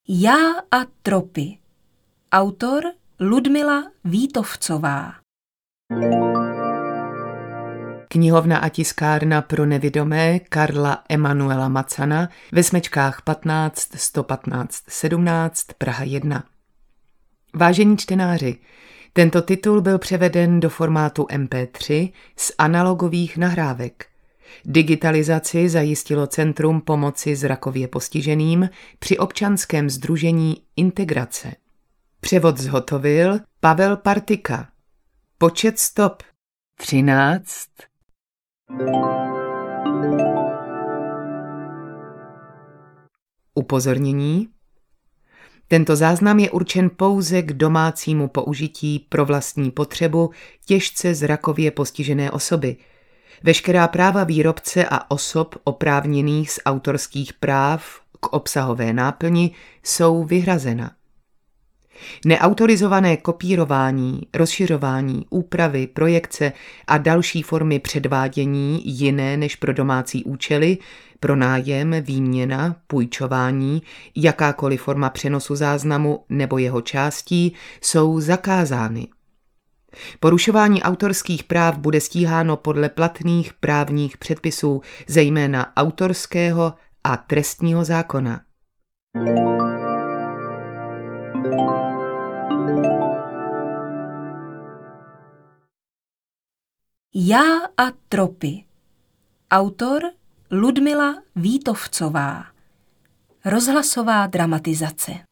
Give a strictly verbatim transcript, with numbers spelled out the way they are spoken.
Já a tropy. Autor Ludmila Vítovcová. Knihovna a tiskárna pro nevidomé Karla Emanuela Macana ve smečkách patnáct sto patnáct sedmnáct Praha jedna. Vážení čtenáři, tento titul byl převeden do formátu em pé tři z analogových nahrávek. Digitalizaci zajistilo Centrum pomoci zrakově postiženým při občanském sdružení Integrace. Převod zhotovil Pavel Partika. Počet stop třináct. Upozornění. Tento záznam je určen pouze k domácímu použití pro vlastní potřebu těžce zrakově postižené osoby. Veškerá práva výrobce a osob oprávněných z autorských práv k obsahové náplni jsou vyhrazena. Neautorizované kopírování, rozšiřování, úpravy, projekce a další formy předvádění jiné než pro domácí účely, pronájem, výměna, půjčování, jakákoliv forma přenosu záznamu nebo jeho částí jsou zakázány. Porušování autorských práv bude stíháno podle platných právních předpisů, zejména autorského a trestního zákona. Já a tropy. Autor Ludmila Vítovcová. Rozhlasová dramatizace.